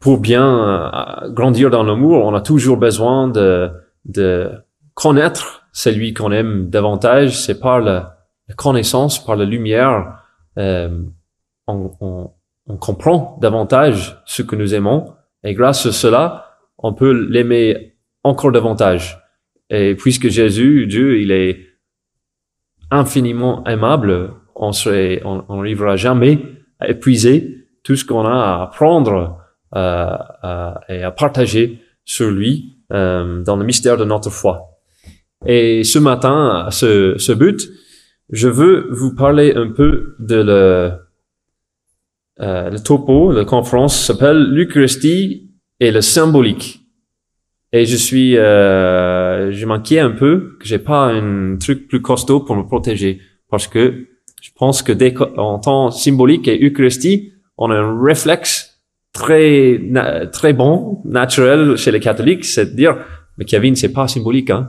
pour bien grandir dans l'amour, on a toujours besoin de connaître celui qu'on aime davantage. C'est par la connaissance, par la lumière, on comprend davantage ce que nous aimons. Et grâce à cela, on peut l'aimer encore davantage. Et puisque Jésus, Dieu, il est infiniment aimable, on n'arrivera jamais à épuiser tout ce qu'on a à apprendre et à partager sur lui dans le mystère de notre foi. Et ce matin, à ce but, je veux vous parler un peu de le topo. La conférence s'appelle l'Eucharistie et le symbolique. Et je m'inquiète un peu que j'ai pas un truc plus costaud pour me protéger, parce que je pense que dès qu'on entend symbolique et Eucharistie, on a un réflexe très bon, naturel chez les catholiques, c'est de dire, mais Kevin, c'est pas symbolique, hein.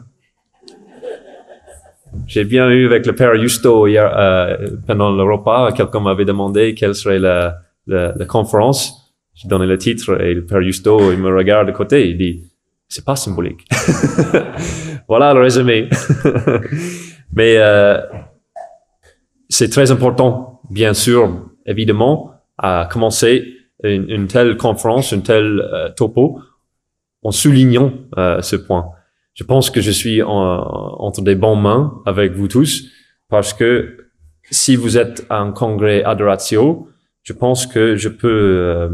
J'ai bien eu avec le père Justo hier, pendant le repas, quelqu'un m'avait demandé quelle serait la conférence. J'ai donné le titre et le père Justo, il me regarde de côté, il dit, c'est pas symbolique. Voilà le résumé. Mais c'est très important, bien sûr, évidemment, à commencer une telle conférence, une telle topo, en soulignant ce point. Je pense que je suis entre des bonnes mains avec vous tous, parce que si vous êtes un congrès Adoratio, je pense que je peux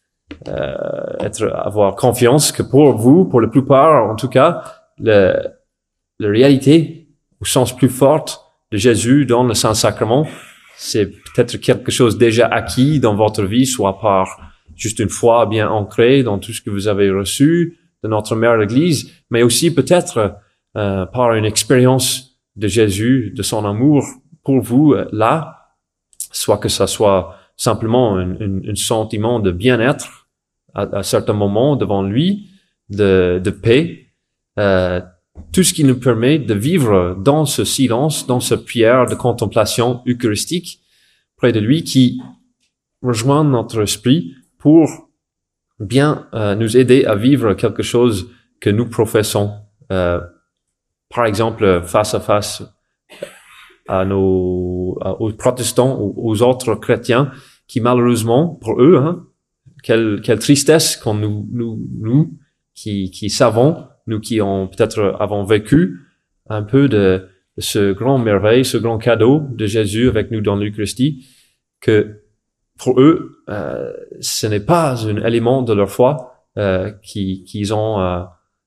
avoir confiance que pour vous, pour la plupart en tout cas, la réalité au sens plus fort de Jésus dans le Saint-Sacrement, c'est peut-être quelque chose déjà acquis dans votre vie, soit par juste une foi bien ancrée dans tout ce que vous avez reçu de notre mère l'Église, mais aussi peut-être par une expérience de Jésus, de son amour pour vous là, soit que ça soit simplement un sentiment de bien-être à certains moments devant lui, de paix, tout ce qui nous permet de vivre dans ce silence, dans cette prière de contemplation eucharistique près de lui, qui rejoint notre esprit pour bien nous aider à vivre quelque chose que nous professons, par exemple face à face aux protestants, aux autres chrétiens, qui malheureusement pour eux, quelle tristesse quand nous qui savons, nous qui avons vécu un peu de ce grand merveille, ce grand cadeau de Jésus avec nous dans l'Eucharistie, que pour eux, ce n'est pas un élément de leur foi qu'ils ont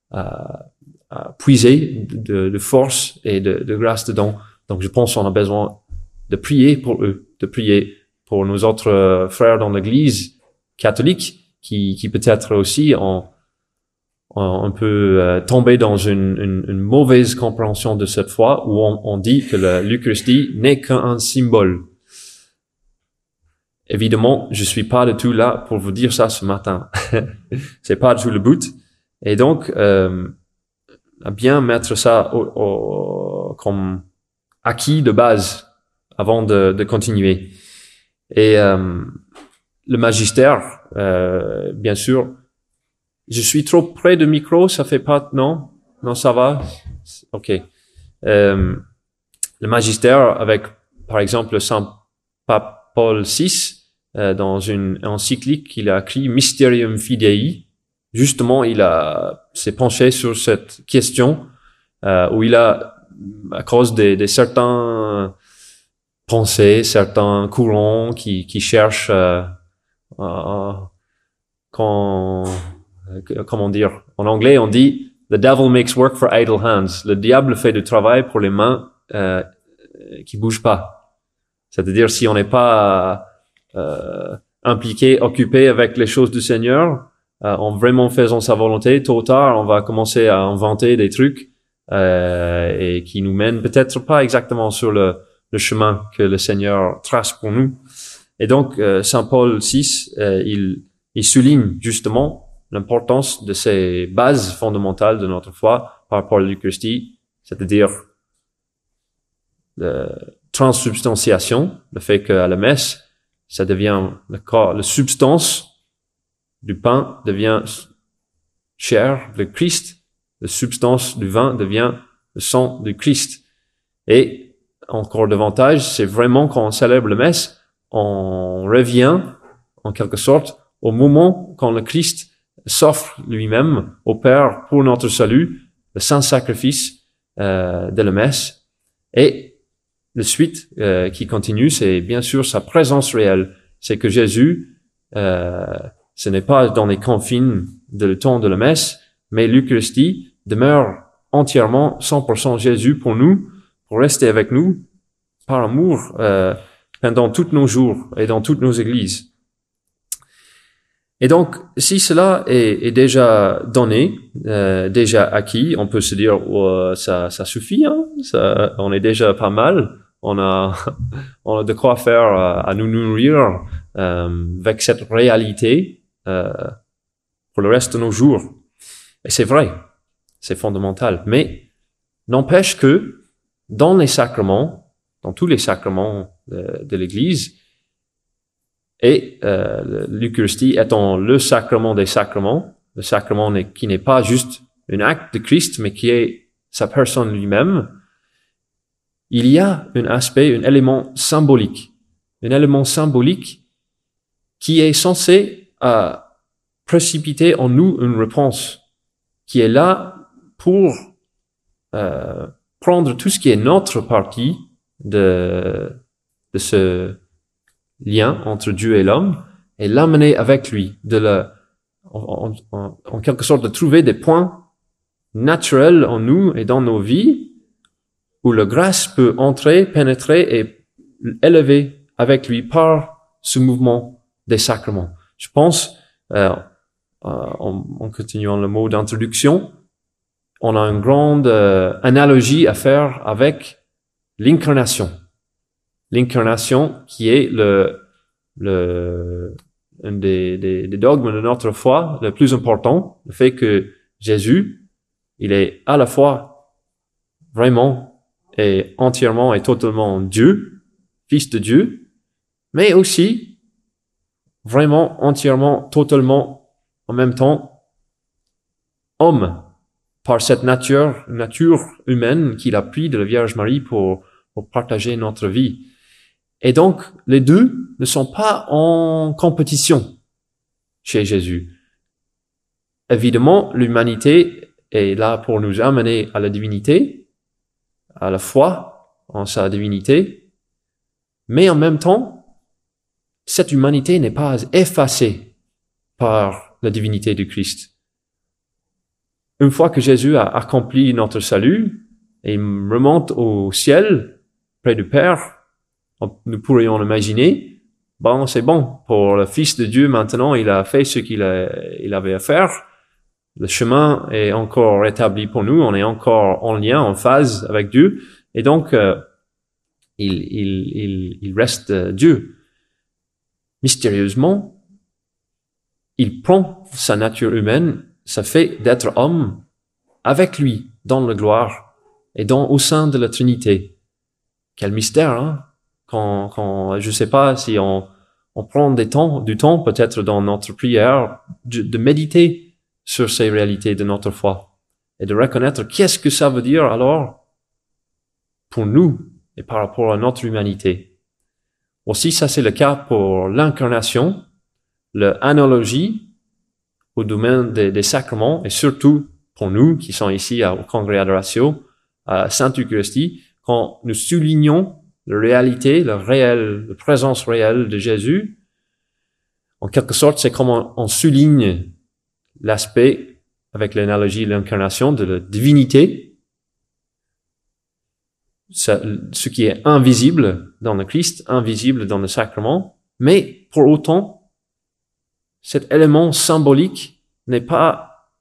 puisé de force et de grâce dedans. Donc je pense qu'on a besoin de prier pour eux, de prier pour nos autres frères dans l'Église catholique qui peut-être aussi ont un peu tombé dans une mauvaise compréhension de cette foi, où on dit que l'Eucharistie n'est qu'un symbole. Évidemment, je suis pas du tout là pour vous dire ça ce matin. C'est pas du tout le but. Et donc, à bien mettre ça comme acquis de base avant de continuer. Et le magistère, bien sûr, je suis trop près du micro, ça fait pas, non, ça va, ok. Le magistère avec, par exemple, le Saint Pape Paul VI, dans une encyclique qu'il a écrit Mysterium Fidei, justement, s'est penché sur cette question, où il a, à cause de certains pensées, certains courants qui cherchent, comment dire, en anglais on dit the devil makes work for idle hands. Le diable fait du travail pour les mains qui bougent pas. C'est-à-dire, si on n'est pas impliqué, occupé avec les choses du Seigneur, en vraiment faisant sa volonté, tôt ou tard on va commencer à inventer des trucs et qui nous mènent peut-être pas exactement sur le chemin que le Seigneur trace pour nous. Et donc Saint Paul VI, il souligne justement l'importance de ces bases fondamentales de notre foi par rapport à l'Eucharistie, c'est-à-dire la transsubstantiation, le fait qu'à la messe, ça devient le corps, la substance du pain devient chair de Christ, la substance du vin devient le sang du Christ. Et encore davantage, c'est vraiment quand on célèbre la messe, on revient en quelque sorte au moment quand le Christ s'offre lui-même au Père pour notre salut, le saint sacrifice de la messe. Et la suite qui continue, c'est bien sûr sa présence réelle. C'est que Jésus, ce n'est pas dans les confines de le temps de la messe, mais l'Eucharistie demeure entièrement 100% Jésus pour nous, pour rester avec nous par amour pendant tous nos jours et dans toutes nos églises. Et donc, si cela est déjà donné, déjà acquis, on peut se dire ça suffit, hein, on est déjà pas mal, on a de quoi faire à nous nourrir avec cette réalité pour le reste de nos jours. Et c'est vrai, c'est fondamental. Mais n'empêche que dans les sacrements, dans tous les sacrements de l'Église, et l'Eucharistie étant le sacrement des sacrements, le sacrement qui n'est pas juste un acte de Christ, mais qui est sa personne lui-même, il y a un aspect, un élément symbolique qui est censé précipiter en nous une réponse, qui est là pour prendre tout ce qui est notre partie de ce lien entre Dieu et l'homme et l'amener avec lui, en quelque sorte de trouver des points naturels en nous et dans nos vies où la grâce peut entrer, pénétrer et élever avec lui par ce mouvement des sacrements. Je pense, en continuant le mot d'introduction, on a une grande analogie à faire avec l'incarnation. L'incarnation qui est un des dogmes de notre foi le plus important, le fait que Jésus, il est à la fois vraiment et entièrement et totalement Dieu, Fils de Dieu, mais aussi vraiment entièrement, totalement en même temps homme, par cette nature humaine qu'il a pris de la Vierge Marie pour partager notre vie. Et donc, les deux ne sont pas en compétition chez Jésus. Évidemment, l'humanité est là pour nous amener à la divinité, à la foi en sa divinité, mais en même temps, cette humanité n'est pas effacée par la divinité du Christ. Une fois que Jésus a accompli notre salut et remonte au ciel, près du Père, nous pourrions imaginer, bon, c'est bon, pour le Fils de Dieu maintenant, il a fait ce qu'il avait à faire, le chemin est encore rétabli pour nous, on est encore en lien, en phase avec Dieu, et donc il reste Dieu. Mystérieusement, il prend sa nature humaine, ça fait d'être homme avec lui dans la gloire et au sein de la Trinité. Quel mystère, hein? Quand je sais pas si on prend du temps peut-être dans notre prière de méditer sur ces réalités de notre foi et de reconnaître qu'est-ce que ça veut dire alors pour nous et par rapport à notre humanité. Aussi, ça c'est le cas pour l'incarnation, l'analogie au domaine des sacrements et surtout pour nous qui sommes ici au Congrès Adoratio, à Sainte Eucharistie, quand nous soulignons la réalité, la présence réelle de Jésus, en quelque sorte, c'est comme on souligne l'aspect, avec l'analogie de l'incarnation, de la divinité, ce qui est invisible dans le Christ, invisible dans le sacrement, mais pour autant, cet élément symbolique n'est pas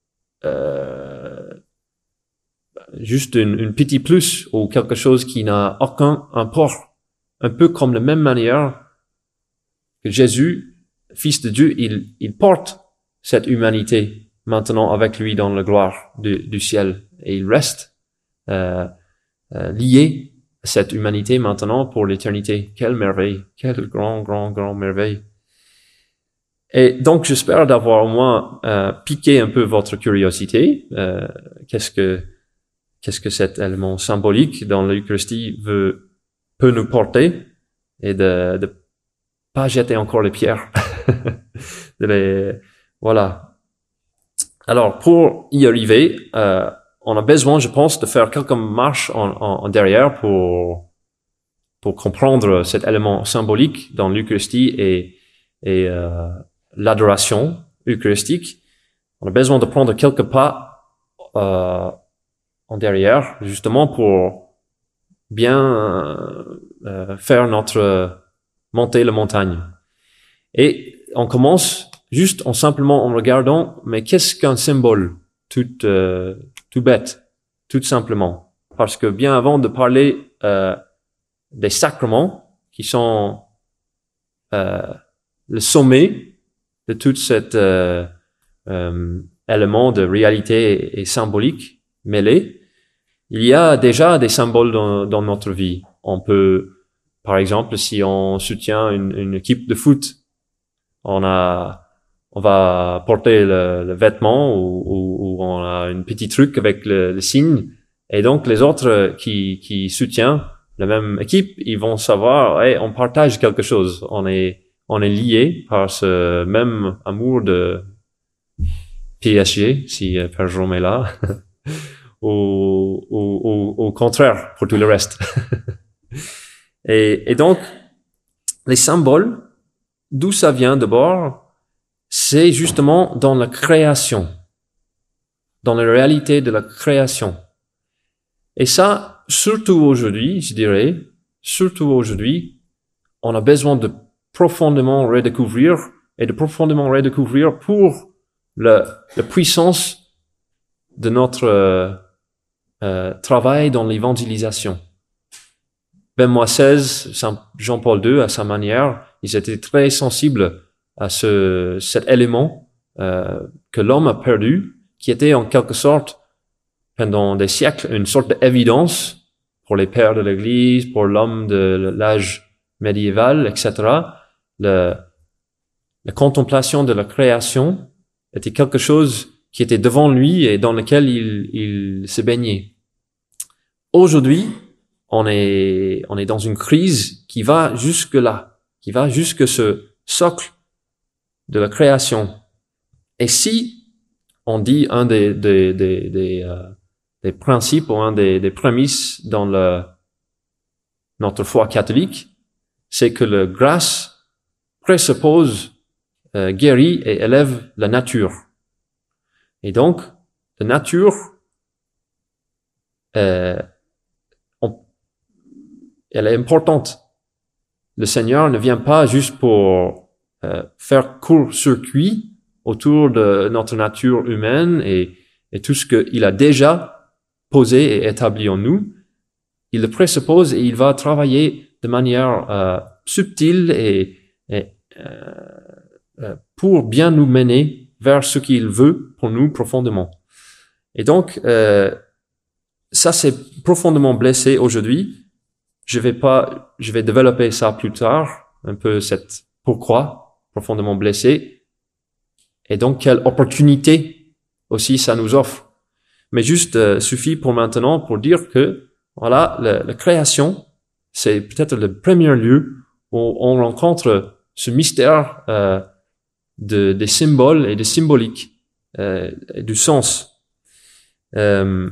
juste une petit plus ou quelque chose qui n'a aucun import. Un peu comme de la même manière que Jésus, Fils de Dieu, il porte cette humanité maintenant avec lui dans la gloire du ciel et il reste lié à cette humanité maintenant pour l'éternité. Quelle merveille, quelle grand merveille. Et donc, j'espère d'avoir au moins piqué un peu votre curiosité. Qu'est-ce que cet élément symbolique dans l'Eucharistie peut nous porter, et de pas jeter encore les pierres. Voilà. Alors, pour y arriver, on a besoin, je pense, de faire quelques marches en derrière pour comprendre cet élément symbolique dans l'Eucharistie et l'adoration eucharistique. On a besoin de prendre quelques pas en derrière, justement pour bien faire notre monter la montagne. Et on commence juste simplement en regardant, mais qu'est-ce qu'un symbole, tout bête, tout simplement. Parce que bien avant de parler des sacrements, qui sont le sommet de tout cet élément de réalité et symbolique mêlé, il y a déjà des symboles dans notre vie. On peut, par exemple, si on soutient une équipe de foot, on va porter le vêtement ou on a un petit truc avec le signe, et donc les autres qui soutiennent la même équipe, ils vont savoir, hey, on partage quelque chose, on est liés par ce même amour de PSG, si Père Jérôme est là, au contraire pour tout le reste. Et donc, les symboles, d'où ça vient d'abord, c'est justement dans la création, dans la réalité de la création. Et ça, surtout aujourd'hui, je dirais, on a besoin de profondément redécouvrir pour la puissance de notre travail dans l'évangélisation. Benoît XVI, Saint Jean-Paul II, à sa manière, ils étaient très sensibles à cet élément que l'homme a perdu, qui était en quelque sorte, pendant des siècles, une sorte d'évidence pour les pères de l'Église, pour l'homme de l'âge médiéval, etc. La contemplation de la création était quelque chose qui était devant lui et dans lequel il se baignait. Aujourd'hui, on est dans une crise qui va jusque là, qui va jusque ce socle de la création. Et si on dit un des principes ou un des prémices dans notre foi catholique, c'est que la grâce présuppose, guérit et élève la nature. Et donc, la nature, elle est importante. Le Seigneur ne vient pas juste pour faire court-circuit autour de notre nature humaine et tout ce qu'il a déjà posé et établi en nous. Il le présuppose et il va travailler de manière subtile et pour bien nous mener vers ce qu'il veut pour nous profondément. Et donc, ça c'est profondément blessé aujourd'hui. Je vais développer ça plus tard, un peu cette pourquoi profondément blessé, et donc quelle opportunité aussi ça nous offre. Mais juste suffit pour maintenant pour dire que voilà, la création, c'est peut-être le premier lieu où on rencontre ce mystère des symboles et des symboliques, et du sens. Quand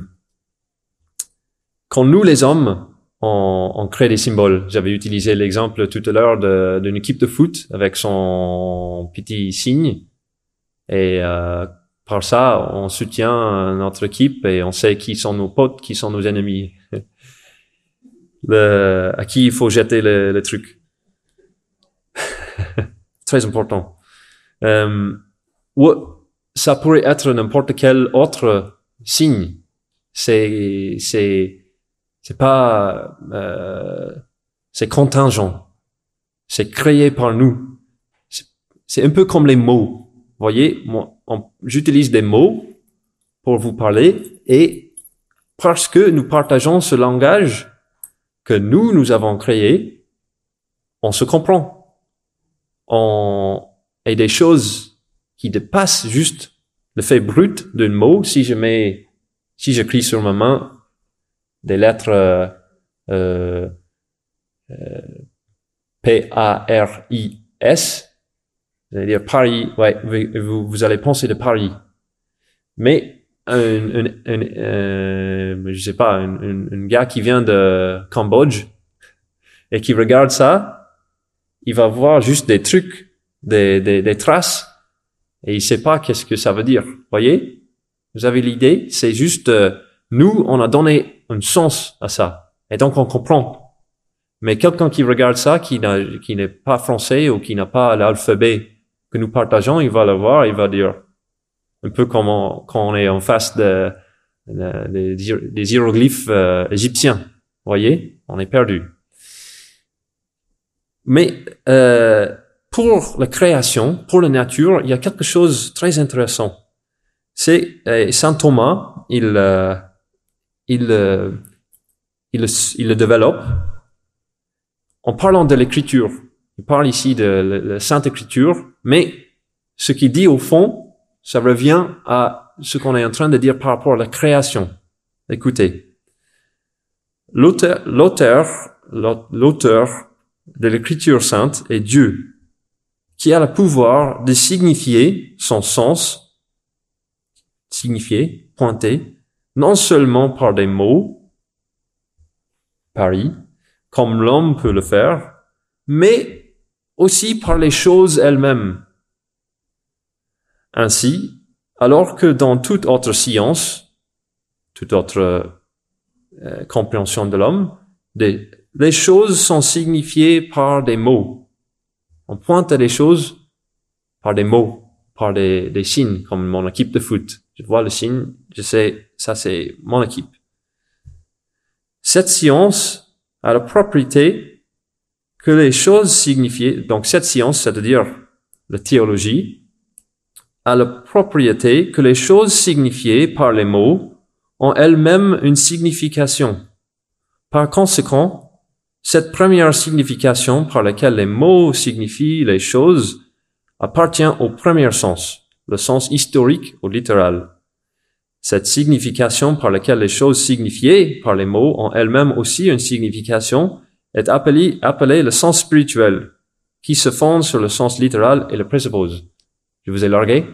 nous les hommes on crée des symboles. J'avais utilisé l'exemple tout à l'heure d'une équipe de foot avec son petit signe. Et par ça, on soutient notre équipe et on sait qui sont nos potes, qui sont nos ennemis. À qui il faut jeter le truc. Très important. Ça pourrait être n'importe quel autre signe. C'est pas, c'est contingent. C'est créé par nous. C'est un peu comme les mots. Vous voyez, moi, j'utilise des mots pour vous parler et parce que nous partageons ce langage que nous avons créé, on se comprend. On et des choses qui dépassent juste le fait brut d'un mot. Si j'écris sur ma main des lettres P-A-R-I-S, vous allez dire Paris, ouais, vous allez penser de Paris. Mais je sais pas, un gars qui vient de Cambodge et qui regarde ça, il va voir juste des trucs, des traces, et il sait pas qu'est-ce que ça veut dire. Voyez? Vous avez l'idée? C'est juste, nous, on a donné un sens à ça. Et donc, on comprend. Mais quelqu'un qui regarde ça, qui n'est pas français ou qui n'a pas l'alphabet que nous partageons, il va le voir, il va dire, un peu comme quand on est en face des hiéroglyphes égyptiens. Voyez? On est perdu. Mais pour la création, pour la nature, il y a quelque chose de très intéressant. C'est Saint Thomas, il le développe en parlant de l'écriture. Il parle ici de la Sainte Écriture, mais ce qu'il dit au fond, ça revient à ce qu'on est en train de dire par rapport à la création. Écoutez, l'auteur de l'écriture sainte est Dieu, qui a le pouvoir de signifier son sens, signifier, pointer, non seulement par des mots, Paris, comme l'homme peut le faire, mais aussi par les choses elles-mêmes. Ainsi, alors que dans toute autre science, toute autre compréhension de l'homme, les choses sont signifiées par des mots. On pointe à des choses par des mots, par des signes, comme mon équipe de foot. Je vois le signe, je sais, ça c'est mon équipe. Cette science a la propriété que les choses signifiées, donc cette science, c'est-à-dire la théologie, a la propriété que les choses signifiées par les mots ont elles-mêmes une signification. Par conséquent, cette première signification par laquelle les mots signifient les choses appartient au premier sens, le sens historique ou littéral. Cette signification par laquelle les choses signifiées par les mots ont elles-mêmes aussi une signification est appelée le sens spirituel, qui se fonde sur le sens littéral et le présuppose. Je vous ai largué?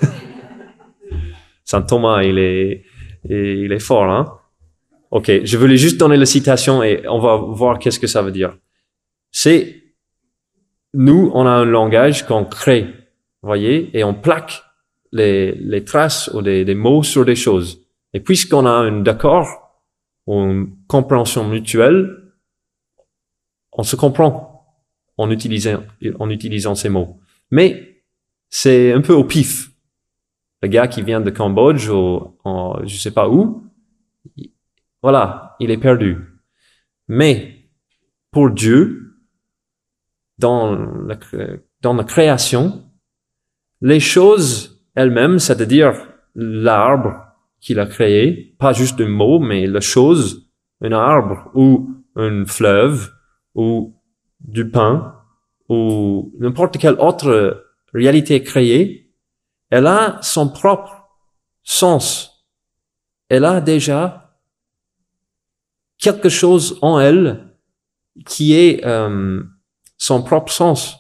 Saint Thomas, il est fort, hein? Ok, je voulais juste donner la citation et on va voir qu'est-ce que ça veut dire. C'est, nous, on a un langage qu'on crée, voyez, et on plaque les traces ou des mots sur des choses. Et puisqu'on a un accord, ou une compréhension mutuelle, on se comprend en utilisant ces mots. Mais c'est un peu au pif. Le gars qui vient de Cambodge ou je sais pas où, voilà, il est perdu. Mais pour Dieu, dans la création, les choses elles-mêmes, c'est-à-dire l'arbre qu'il a créé, pas juste un mot, mais la chose, un arbre ou un fleuve ou du pain ou n'importe quelle autre réalité créée, elle a son propre sens. Elle a déjà quelque chose en elle qui est son propre sens.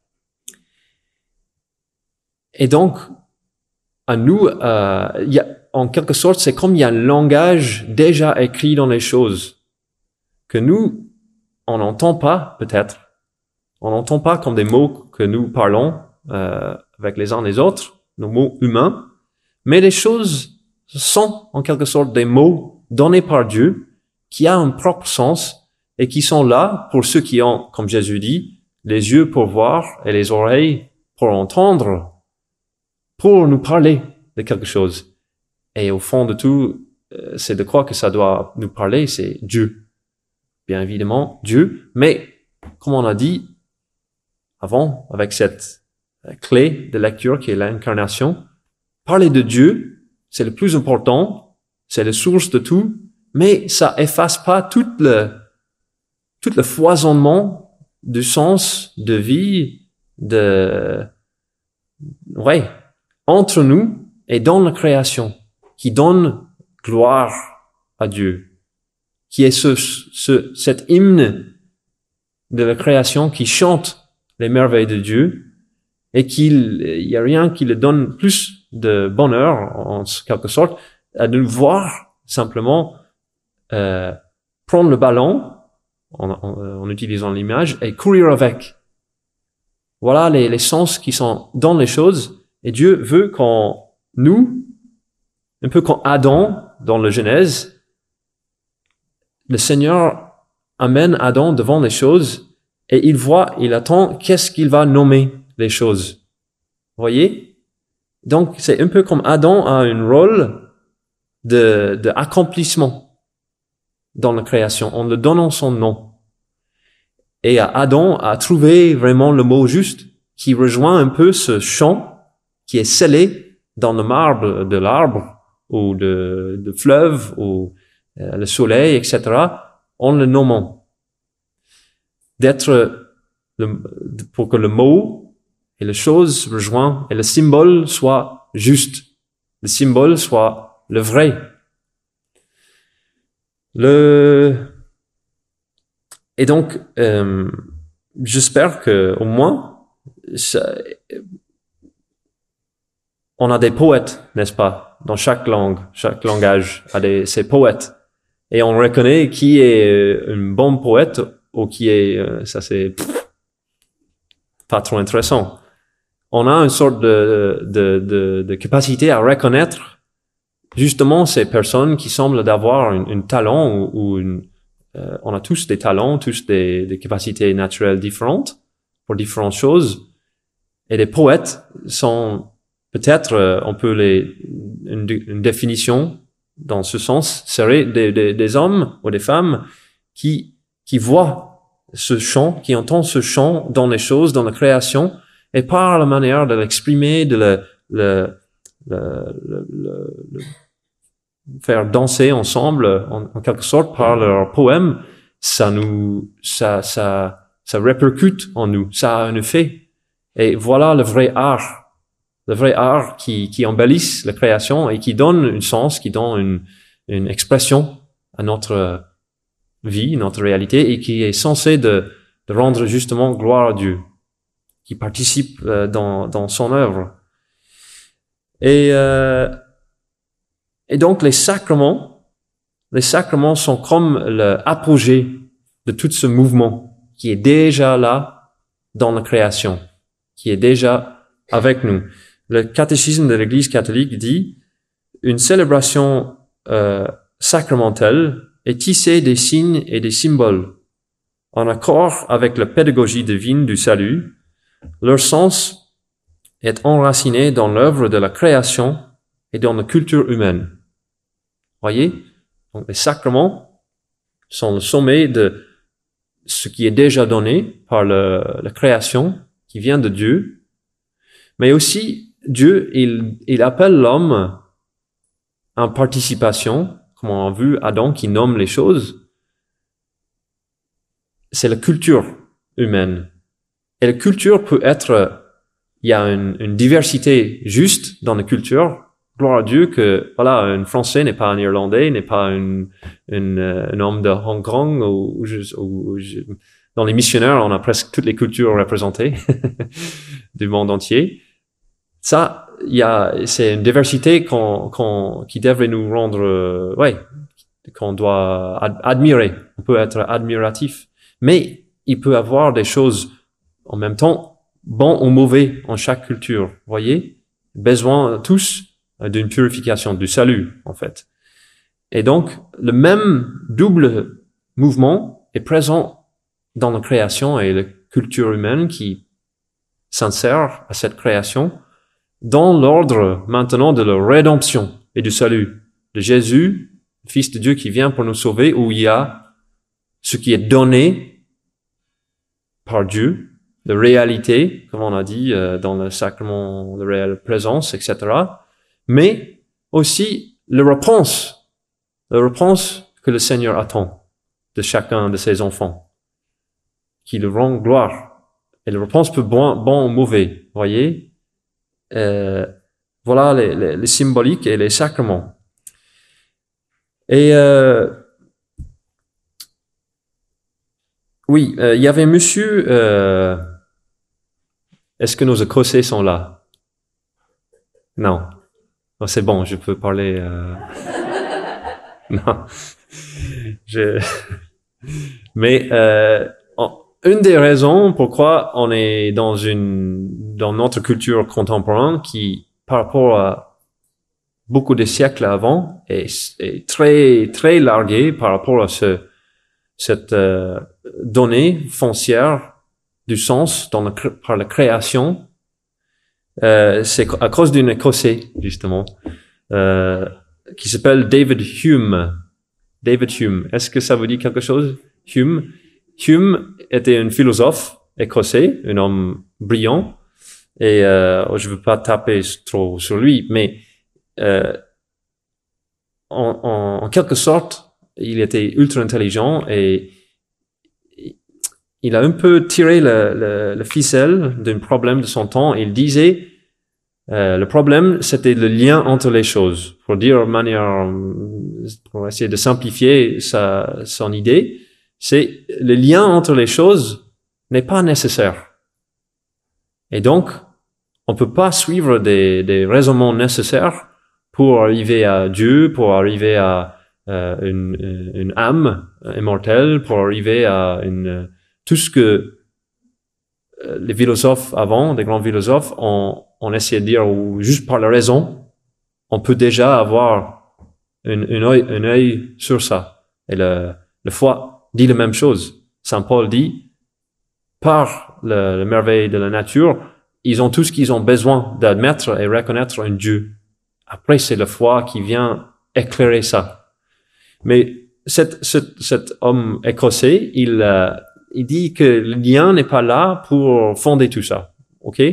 Et donc, à nous, en quelque sorte, c'est comme il y a un langage déjà écrit dans les choses que nous, on n'entend pas peut-être. On n'entend pas comme des mots que nous parlons avec les uns les autres, nos mots humains, mais les choses sont en quelque sorte des mots donnés par Dieu qui a un propre sens et qui sont là pour ceux qui ont, comme Jésus dit, les yeux pour voir et les oreilles pour entendre, pour nous parler de quelque chose. Et au fond de tout, c'est de quoi que ça doit nous parler, c'est Dieu. Bien évidemment, Dieu, mais comme on a dit avant, avec cette clé de lecture qui est l'incarnation, parler de Dieu, c'est le plus important, c'est la source de tout, mais ça efface pas tout le foisonnement du sens de vie, de ouais, entre nous et dans la création, qui donne gloire à Dieu, qui est cet hymne de la création qui chante les merveilles de Dieu, et il y a rien qui le donne plus de bonheur, en quelque sorte, à de voir simplement prendre le ballon en utilisant l'image et courir avec. Voilà les sens qui sont dans les choses, et Dieu veut nous, un peu comme Adam dans le Genèse, le Seigneur amène Adam devant les choses et il attend qu'est-ce qu'il va nommer les choses. Vous voyez? Donc, c'est un peu comme Adam a un rôle de accomplissement dans la création, en le donnant son nom. Et Adam a trouvé vraiment le mot juste qui rejoint un peu ce chant qui est scellé dans le marbre de l'arbre ou de fleuve ou le soleil, etc., en le nommant. Pour que le mot et la chose rejoignent et le symbole soit juste. Le symbole soit le vrai. Et donc, j'espère que au moins, on a des poètes, n'est-ce pas, dans chaque langue, chaque langage a ses poètes. Et on reconnaît qui est un bon poète ou qui est, ça c'est pas trop intéressant. On a une sorte de capacité à reconnaître justement ces personnes qui semblent d'avoir un talent on a tous des talents, tous des capacités naturelles différentes pour différentes choses. Et les poètes sont peut-être, on peut une définition dans ce sens serait des hommes ou des femmes qui voient ce chant, qui entendent ce chant dans les choses, dans la création, et par la manière de l'exprimer, de le faire danser ensemble, en quelque sorte, par leur poème, ça répercute en nous, ça a un effet. Et voilà le vrai art qui embellisse la création et qui donne un sens, qui donne une expression à notre vie, notre réalité, et qui est censé de rendre justement gloire à Dieu, qui participe dans son œuvre. Et donc les sacrements sont comme l'apogée de tout ce mouvement qui est déjà là dans la création, qui est déjà avec nous. Le catéchisme de l'Église catholique dit une célébration sacramentelle est tissée des signes et des symboles, en accord avec la pédagogie divine du salut. Leur sens est enraciné dans l'œuvre de la création et dans la culture humaine. Voyez? Donc, les sacrements sont le sommet de ce qui est déjà donné par la création qui vient de Dieu. Mais aussi, Dieu, il appelle l'homme en participation, comme on a vu Adam qui nomme les choses. C'est la culture humaine. Et la culture peut être, il y a une diversité juste dans la culture. Gloire à Dieu que, voilà, un Français n'est pas un Irlandais, n'est pas un homme de Hong Kong dans les missionnaires, on a presque toutes les cultures représentées du monde entier. Ça, c'est une diversité qui devrait nous rendre, qu'on doit admirer. On peut être admiratif. Mais il peut y avoir des choses en même temps, bons ou mauvais en chaque culture. Voyez? Besoin tous d'une purification, du salut, en fait. Et donc, le même double mouvement est présent dans la création et la culture humaine qui s'insère à cette création dans l'ordre maintenant de la rédemption et du salut de Jésus, Fils de Dieu qui vient pour nous sauver, où il y a ce qui est donné par Dieu, de réalité, comme on a dit dans le sacrement de réelle présence, etc., mais aussi la réponse que le Seigneur attend de chacun de ses enfants, qui le rend gloire. Et la réponse peut bon ou mauvais, voyez. voilà les symboliques et les sacrements. Et oui, il y avait monsieur... est-ce que nos écossais sont là? Non. Oh, c'est bon, je peux parler... non. Mais une des raisons pourquoi on est dans notre culture contemporaine qui, par rapport à beaucoup de siècles avant, est très très larguée par rapport à cette donnée foncière du sens par la création, c'est à cause d'un Écossais justement qui s'appelle David Hume. David Hume. Est-ce que ça vous dit quelque chose? Hume était un philosophe écossais, un homme brillant, et je veux pas taper trop sur lui, mais en quelque sorte, il était ultra intelligent et il a un peu tiré le ficelle d'un problème de son temps. Il disait le problème, c'était le lien entre les choses. Pour essayer de simplifier son idée, c'est le lien entre les choses n'est pas nécessaire. Et donc, on peut pas suivre des raisonnements nécessaires pour arriver à Dieu, pour arriver à une âme immortelle, pour arriver à tout ce que les philosophes avant, des grands philosophes, on essayait de dire, ou juste par la raison, on peut déjà avoir un œil sur ça. Et le foi dit la même chose. Saint Paul dit, par le merveille de la nature, ils ont tout ce qu'ils ont besoin d'admettre et reconnaître un Dieu. Après, c'est la foi qui vient éclairer ça. Mais cet homme écossais, il dit que le lien n'est pas là pour fonder tout ça. OK?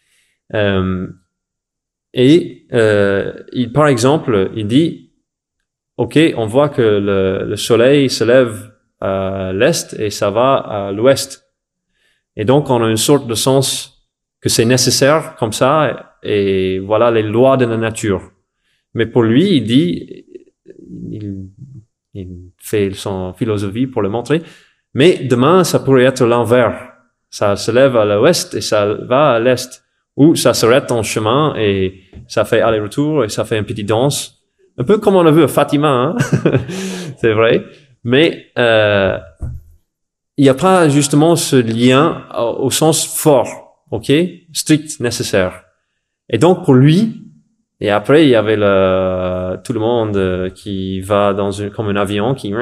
Par exemple, il dit, OK, on voit que le soleil se lève à l'est et ça va à l'ouest. Et donc, on a une sorte de sens que c'est nécessaire comme ça, et voilà les lois de la nature. Mais pour lui, il dit, il fait son philosophie pour le montrer, mais demain, ça pourrait être l'envers. Ça se lève à l'ouest et ça va à l'est. Ou ça s'arrête en chemin et ça fait aller-retour et ça fait une petite danse. Un peu comme on a vu à Fatima, hein. C'est vrai. Mais il n'y a pas justement ce lien au sens fort, ok, strict, nécessaire. Et donc pour lui, et après il y avait tout le monde qui va comme un avion qui...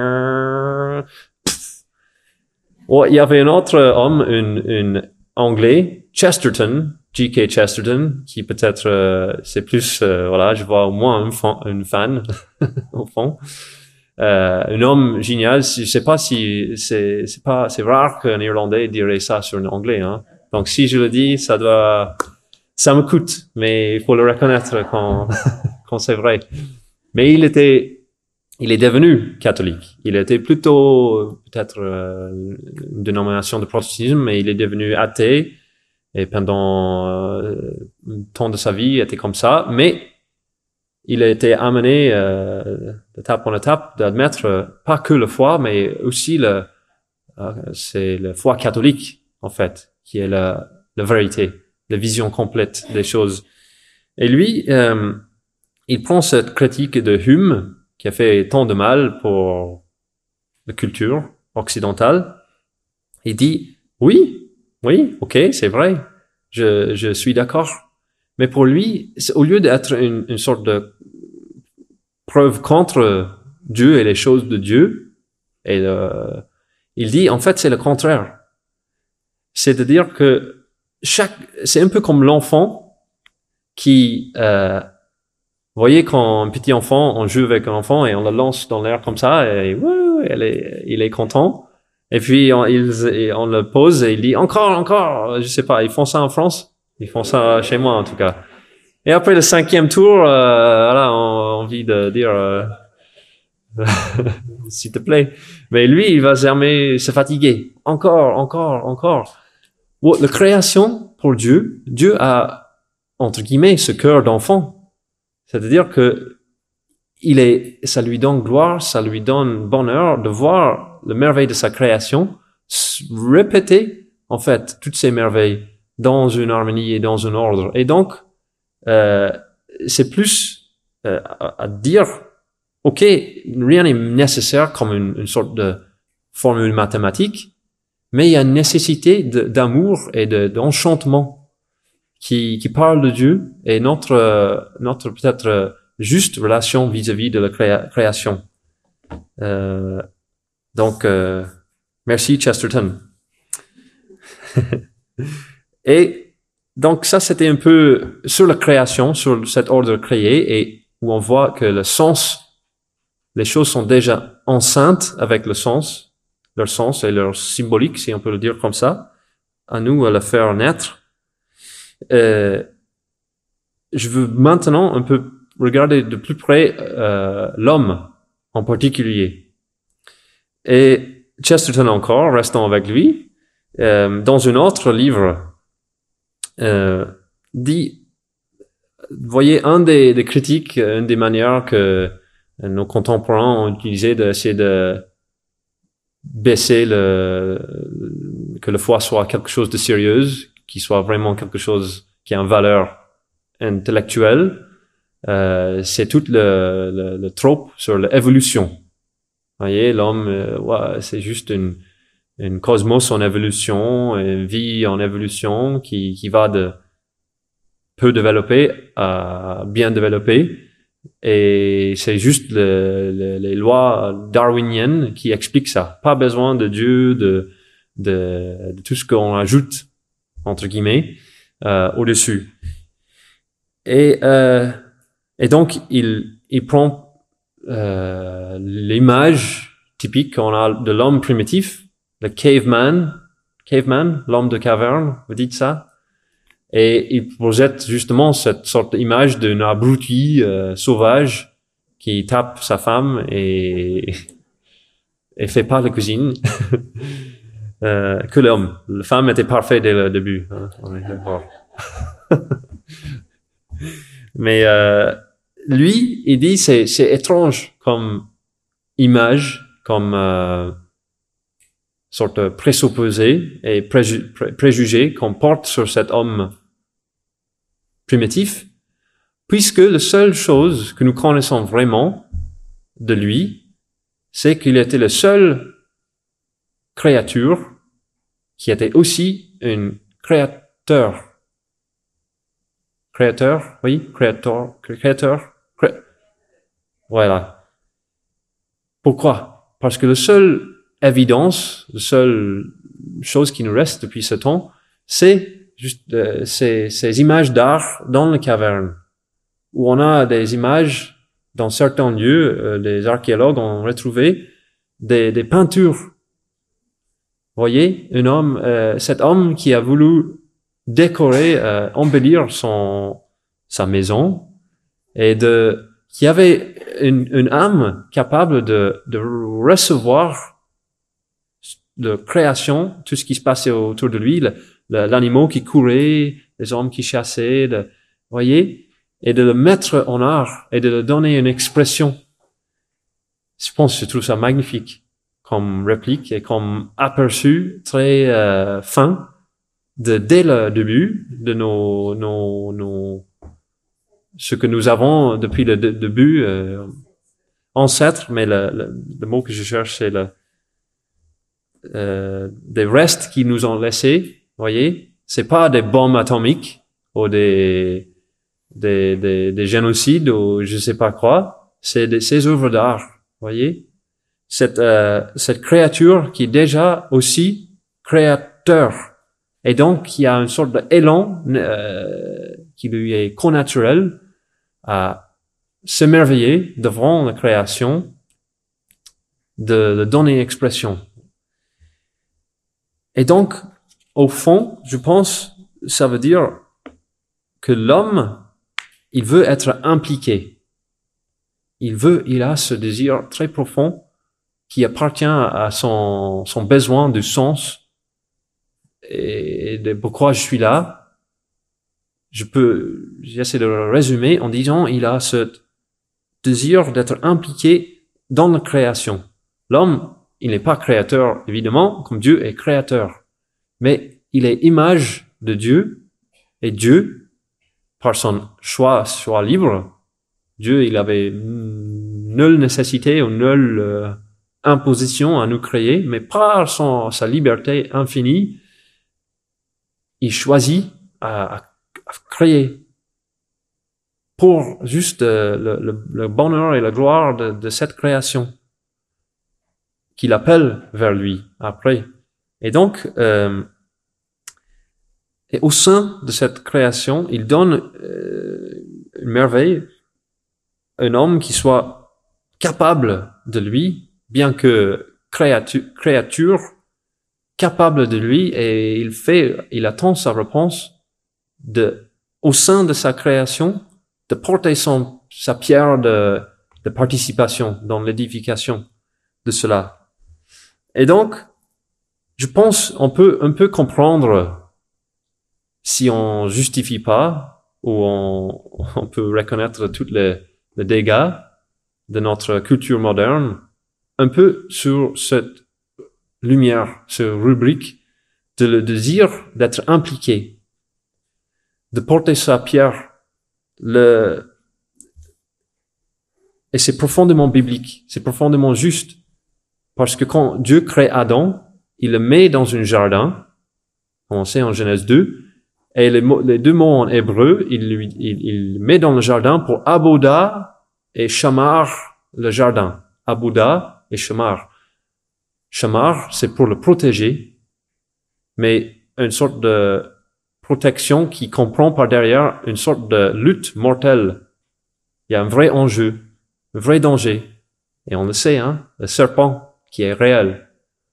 Oh, il y avait un autre homme, un Anglais, Chesterton, G.K. Chesterton, qui peut-être c'est plus, voilà, je vois au moins une fan au fond. Un homme génial. Je sais pas si c'est rare qu'un Irlandais dirait ça sur un Anglais, hein. Donc si je le dis, ça me coûte, mais il faut le reconnaître quand c'est vrai. Mais il est devenu catholique. Il était plutôt peut-être une dénomination de protestantisme, mais il est devenu athée et pendant le temps de sa vie il était comme ça. Mais il a été amené d'étape en étape d'admettre pas que la foi, mais aussi c'est la foi catholique en fait qui est la vérité, la vision complète des choses. Et lui, il prend cette critique de Hume qui a fait tant de mal pour la culture occidentale. Il dit, oui, ok, c'est vrai, je suis d'accord. Mais pour lui, au lieu d'être une sorte de preuve contre Dieu et les choses de Dieu, il dit, en fait, c'est le contraire. C'est-à-dire que c'est un peu comme l'enfant qui... vous voyez, quand un petit enfant, on joue avec un enfant et on le lance dans l'air comme ça, et il est content. Et puis on le pose et il dit encore, je sais pas, ils font ça en France, ils font ça chez moi en tout cas. Et après le 5e tour, voilà, on a envie de dire s'il te plaît. Mais lui, il va jamais se fatiguer. Encore. La création pour Dieu a entre guillemets, ce cœur d'enfant. C'est-à-dire que ça lui donne gloire, ça lui donne bonheur de voir le merveille de sa création répéter, en fait, toutes ces merveilles dans une harmonie et dans un ordre. Et donc, c'est plus à dire, ok, rien n'est nécessaire comme une sorte de formule mathématique, mais il y a une nécessité d'amour et d'enchantement qui parle de Dieu et notre peut-être juste relation vis-à-vis de la création. Donc, merci Chesterton. Et donc ça, c'était un peu sur la création, sur cet ordre créé, et où on voit que le sens, les choses sont déjà enceintes avec le sens, leur sens et leur symbolique, si on peut le dire comme ça, à nous à le faire naître. Je veux maintenant un peu regarder de plus près l'homme en particulier. Et Chesterton encore, restons avec lui, dans un autre livre, dit, voyez, un des critiques, une des manières que nos contemporains ont utilisé d'essayer de baisser que le foi soit quelque chose de sérieux, qu'il soit vraiment quelque chose qui a une valeur intellectuelle, c'est tout le trope sur l'évolution. Vous voyez, l'homme, ouais, c'est juste une cosmos en évolution, une vie en évolution qui va de peu développé à bien développé. Et c'est juste les lois darwiniennes qui expliquent ça. Pas besoin de Dieu, de tout ce qu'on ajoute, entre guillemets, au-dessus. Et donc, il prend l'image typique qu'on a de l'homme primitif, le caveman, l'homme de caverne, vous dites ça? Et il projette justement cette sorte d'image d'un abruti sauvage qui tape sa femme et fait pas la cuisine que l'homme. La femme était parfaite dès le début. Hein, on est d'accord. Mais lui, il dit c'est étrange comme image, comme sorte de présupposé et préjugé qu'on porte sur cet homme primitif, puisque la seule chose que nous connaissons vraiment de lui, c'est qu'il était la seule créature qui était aussi un créateur. Voilà. Pourquoi? Parce que la seule évidence, la seule chose qui nous reste depuis ce temps, c'est juste ces images d'art dans la caverne, où on a des images dans certains lieux, des archéologues ont retrouvé des peintures. Vous voyez, cet homme qui a voulu décorer, embellir sa maison, et qui avait une âme capable de recevoir de création, tout ce qui se passait autour de lui, l'animal qui courait, les hommes qui chassaient, voyez, et de le mettre en art et de le donner une expression. Je pense que je trouve ça magnifique comme réplique et comme aperçu très fin dès le début de ce que nous avons depuis le début, ancêtre, mais le mot que je cherche c'est des restes qui nous ont laissés, voyez, c'est pas des bombes atomiques ou des génocides ou je sais pas quoi, c'est ces œuvres d'art, voyez, cette créature qui est déjà aussi créateur, et donc il y a une sorte d'élan qui lui est connaturel à s'émerveiller devant la création, de donner expression. Et donc, au fond, je pense, ça veut dire que l'homme, il veut être impliqué. Il a ce désir très profond qui appartient à son besoin du sens et de pourquoi je suis là. j'essaie de le résumer en disant, il a ce désir d'être impliqué dans la création. L'homme, il n'est pas créateur, évidemment, comme Dieu est créateur. Mais il est image de Dieu, et Dieu, par son choix libre, Dieu, il avait nulle nécessité ou nulle imposition à nous créer, mais par sa liberté infinie, il choisit à créer pour juste le bonheur et la gloire de cette création qu'il appelle vers lui après. Et donc, et au sein de cette création, il donne une merveille, un homme qui soit capable de lui, bien que créature, capable de lui, et il attend sa réponse au sein de sa création, de porter sa pierre de participation dans l'édification de cela. Et donc, je pense, on peut un peu comprendre si on justifie pas, ou on peut reconnaître tous les dégâts de notre culture moderne, un peu sur cette lumière, cette rubrique de le désir d'être impliqué, de porter sa pierre, et c'est profondément biblique, c'est profondément juste, parce que quand Dieu crée Adam, il le met dans un jardin, on sait en Genèse 2, et les deux mots en hébreu, il met dans le jardin pour Aboda et Shamar le jardin. Aboda et Shamar. Shamar, c'est pour le protéger, mais une sorte de protection qui comprend par derrière une sorte de lutte mortelle. Il y a un vrai enjeu, un vrai danger. Et on le sait, hein, le serpent qui est réel.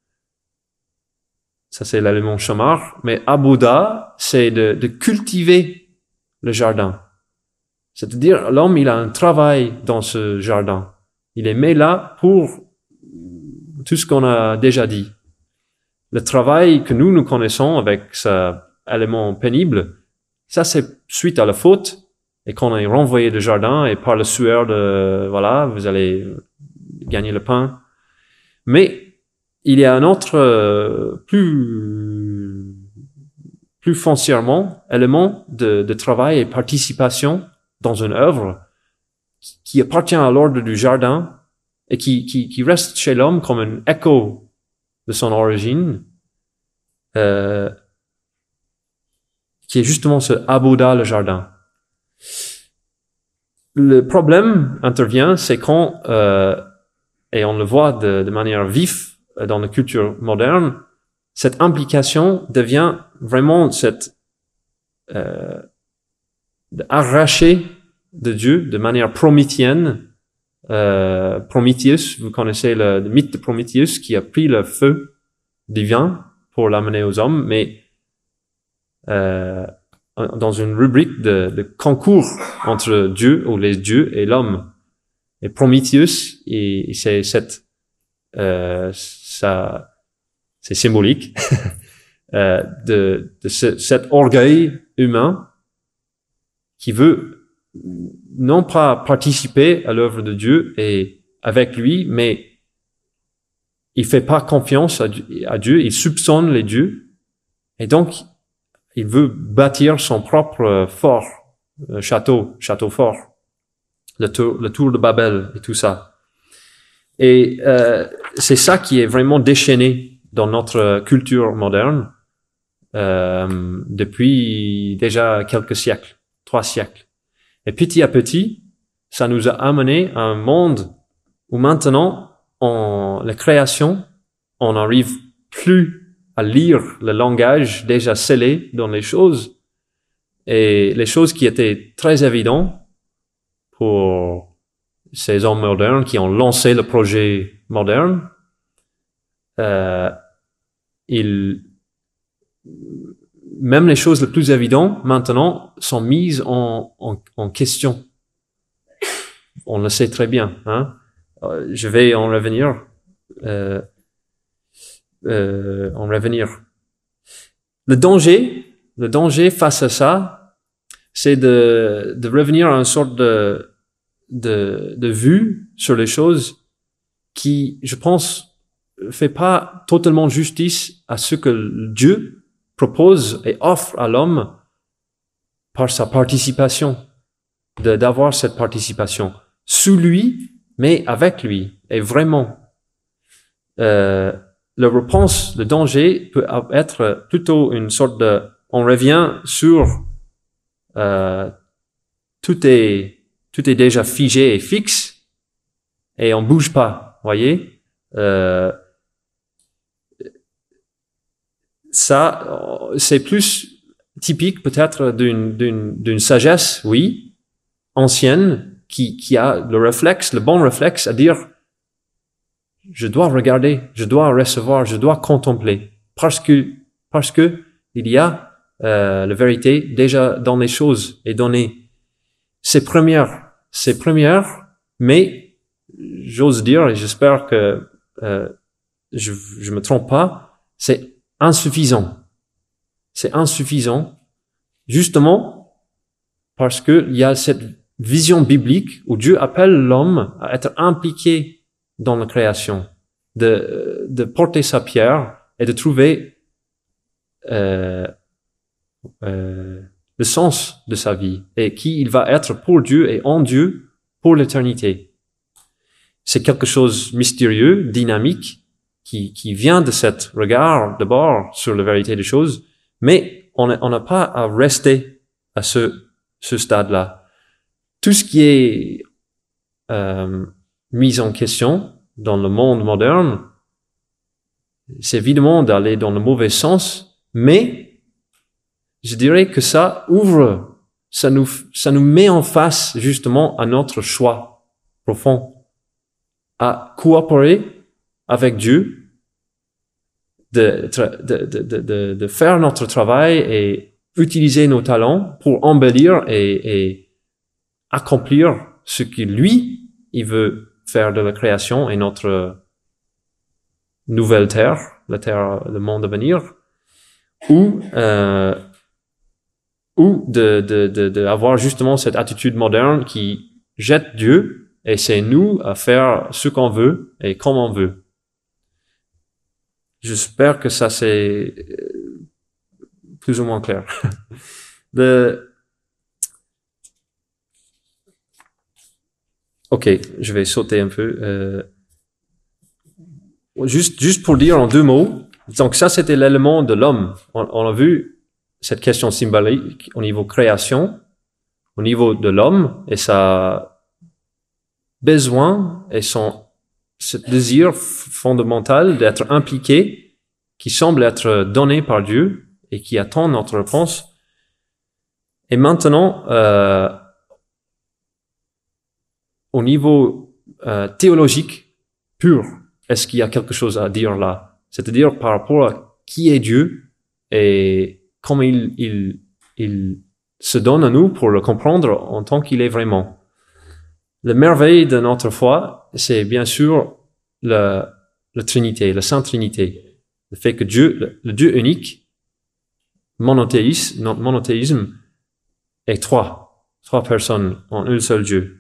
Ça, c'est l'élément Shamar. Mais Aboda, c'est de cultiver le jardin. C'est-à-dire, l'homme, il a un travail dans ce jardin. Il est mis là pour tout ce qu'on a déjà dit. Le travail que nous connaissons avec ce élément pénible, ça, c'est suite à la faute et qu'on est renvoyé du jardin et par le sueur voilà, vous allez gagner le pain. Mais il y a un autre, plus foncièrement, élément de travail et participation dans une œuvre qui appartient à l'ordre du jardin et qui reste chez l'homme comme un écho de son origine, qui est justement ce Aboda le jardin. Le problème intervient, c'est quand, et on le voit de manière vive dans la culture moderne, cette implication devient vraiment arrachée de Dieu de manière prométhéenne. Prométhéeus, vous connaissez le mythe de Prométhéeus qui a pris le feu divin pour l'amener aux hommes, mais dans une rubrique de concours entre Dieu ou les dieux et l'homme. Et Prométhéeus, c'est c'est symbolique de cet orgueil humain qui veut non pas participer à l'œuvre de Dieu et avec lui, mais il fait pas confiance à Dieu, il soupçonne les dieux, et donc il veut bâtir son propre fort, château fort, le tour de Babel et tout ça. Et c'est ça qui est vraiment déchaîné dans notre culture moderne depuis déjà quelques siècles, 3 siècles. Et petit à petit, ça nous a amené à un monde où maintenant, la création, on n'arrive plus à lire le langage déjà scellé dans les choses. Et les choses qui étaient très évidentes pour ces hommes modernes qui ont lancé le projet moderne, même les choses les plus évidentes, maintenant, sont mises en question. On le sait très bien, hein. Je vais en revenir. Le danger face à ça, c'est de revenir à une sorte de vue sur les choses qui, je pense, fait pas totalement justice à ce que Dieu propose et offre à l'homme par sa participation, d'avoir cette participation sous lui, mais avec lui, et vraiment. La réponse, le danger peut être plutôt une sorte de, on revient sur tout est déjà figé et fixe et on bouge pas, voyez. Ça, c'est plus typique peut-être d'une sagesse, oui, ancienne, qui a le réflexe, le bon réflexe à dire je dois regarder, je dois recevoir, je dois contempler, parce que il y a la vérité déjà dans les choses et données. C'est première, mais j'ose dire et j'espère que je me trompe pas, c'est insuffisant. C'est insuffisant, justement parce que il y a cette vision biblique où Dieu appelle l'homme à être impliqué dans la création, de porter sa pierre et de trouver le sens de sa vie et qui il va être pour Dieu et en Dieu pour l'éternité. C'est quelque chose de mystérieux, dynamique, qui vient de cet regard d'abord sur la vérité des choses, mais on n'a pas à rester à ce stade-là. Tout ce qui est mis en question dans le monde moderne, c'est évidemment d'aller dans le mauvais sens, mais je dirais que ça ouvre, ça nous met en face justement à notre choix profond, à coopérer avec Dieu, de faire notre travail et utiliser nos talents pour embellir et accomplir ce que lui, il veut faire de la création et notre nouvelle terre, la terre, le monde à venir, ou avoir justement cette attitude moderne qui jette Dieu et c'est nous à faire ce qu'on veut et comme on veut. J'espère que ça c'est plus ou moins clair. Ok, je vais sauter un peu. Juste pour dire en deux mots. Donc ça, c'était l'élément de l'homme. On a vu cette question symbolique au niveau création, au niveau de l'homme et sa besoin et ce désir fondamental d'être impliqué, qui semble être donné par Dieu et qui attend notre réponse. Et maintenant, au niveau théologique pur, est-ce qu'il y a quelque chose à dire là? C'est-à-dire par rapport à qui est Dieu et comment il se donne à nous pour le comprendre en tant qu'il est vraiment. La merveille de notre foi, c'est bien sûr la Trinité, la Sainte Trinité. Le fait que Dieu, le Dieu unique, monothéisme, est trois personnes en un seul Dieu.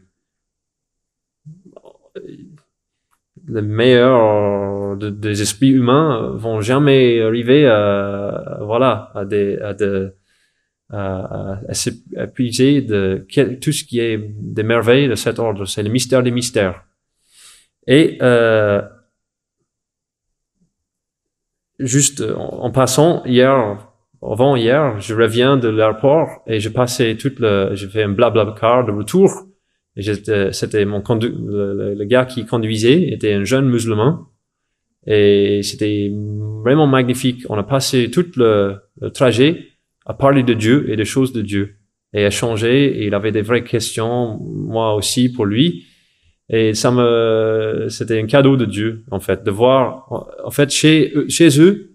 Les meilleurs des esprits humains vont jamais arriver à s'épuiser de tout ce qui est des merveilles de cet ordre. C'est le mystère des mystères. Et juste en passant, avant-hier, je reviens de l'aéroport et j'ai fait un BlaBlaCar de retour. Et c'était le gars qui conduisait était un jeune musulman et c'était vraiment magnifique. On a passé tout le trajet à parler de Dieu et des choses de Dieu et à échanger. Et il avait des vraies questions, moi aussi pour lui. Et c'était un cadeau de Dieu en fait de voir. En fait, chez eux,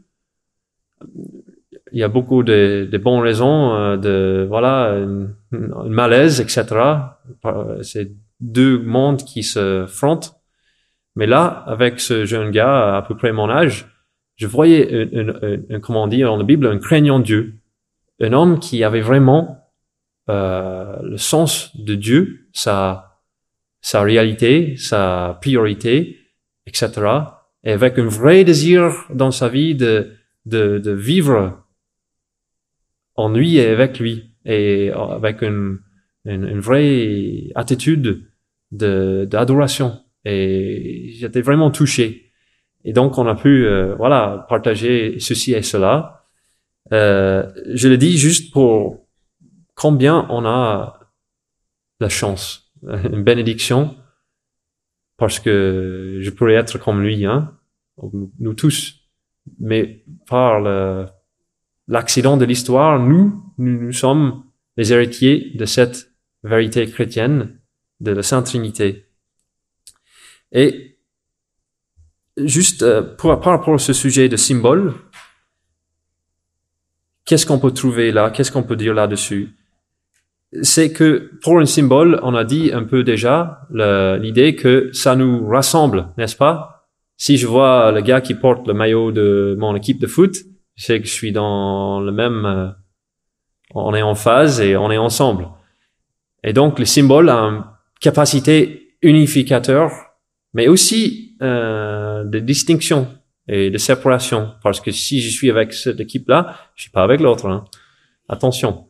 il y a beaucoup de bonnes raisons un malaise, etc. C'est deux mondes qui se frontent. Mais là, avec ce jeune gars à peu près mon âge, je voyais comment on dit dans la Bible, un craignant Dieu. Un homme qui avait vraiment le sens de Dieu, sa réalité, sa priorité, etc. Et avec un vrai désir dans sa vie de vivre en lui et avec lui, et avec une vraie attitude d'adoration. Et j'étais vraiment touché. Et donc on a pu partager ceci et cela. Je le dis juste pour combien on a la chance, une bénédiction, parce que je pourrais être comme lui, hein, nous tous. Mais par l'accident de l'histoire, nous sommes les héritiers de cette vérité chrétienne, de la Sainte Trinité. Et juste par rapport à ce sujet de symbole, qu'est-ce qu'on peut trouver là? Qu'est-ce qu'on peut dire là-dessus? C'est que pour un symbole, on a dit un peu déjà l'idée que ça nous rassemble, n'est-ce pas? Si je vois le gars qui porte le maillot de mon équipe de foot, je sais que je suis dans le même... on est en phase et on est ensemble. Et donc le symbole a une capacité unificateur, mais aussi de distinction et de séparation. Parce que si je suis avec cette équipe-là, je suis pas avec l'autre. Hein. Attention.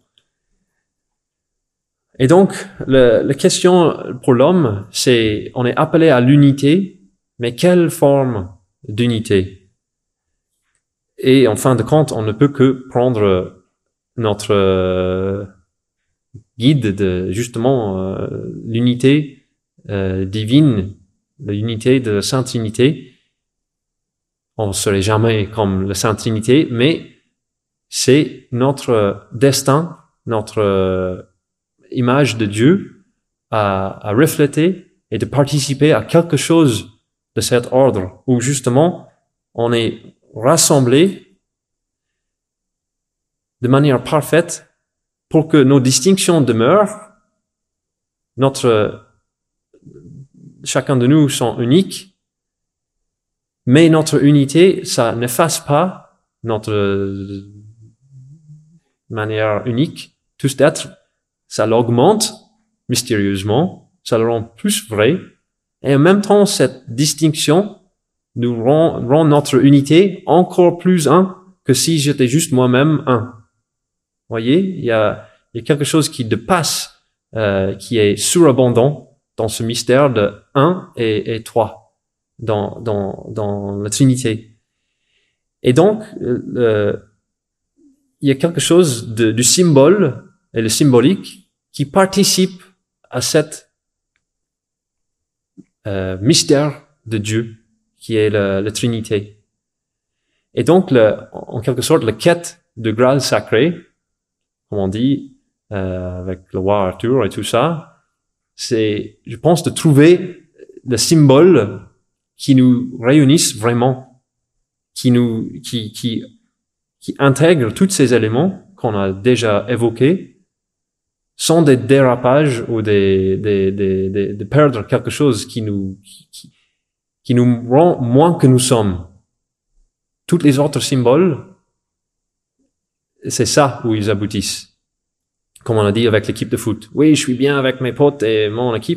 Et donc, la question pour l'homme, c'est, on est appelé à l'unité, mais quelle forme d'unité? Et en fin de compte, on ne peut que prendre notre guide de justement l'unité divine, l'unité de la Sainte Trinité. On ne serait jamais comme la Sainte Trinité, mais c'est notre destin, notre image de Dieu à refléter et de participer à quelque chose de cet ordre où justement on est rassemblés de manière parfaite pour que nos distinctions demeurent. Chacun de nous sont uniques, mais notre unité, ça n'efface pas notre manière unique, tous d'être. Ça l'augmente mystérieusement, ça le rend plus vrai, et en même temps, cette distinction nous rend notre unité encore plus un que si j'étais juste moi-même un. Voyez, il y a quelque chose qui dépasse, qui est surabondant dans ce mystère de un et trois dans la Trinité. Et donc, il y a quelque chose du symbole et le symbolique qui participe à cette mystère de Dieu qui est la Trinité. Et donc, en quelque sorte, la quête de Graal sacré, comme on dit, avec le roi Arthur et tout ça, c'est, je pense, de trouver le symbole qui nous réunisse vraiment, qui intègre tous ces éléments qu'on a déjà évoqués, sans des dérapages ou de perdre quelque chose qui nous rend moins que nous sommes. Tous les autres symboles, c'est ça où ils aboutissent. Comme on a dit avec l'équipe de foot. Oui, je suis bien avec mes potes et mon équipe,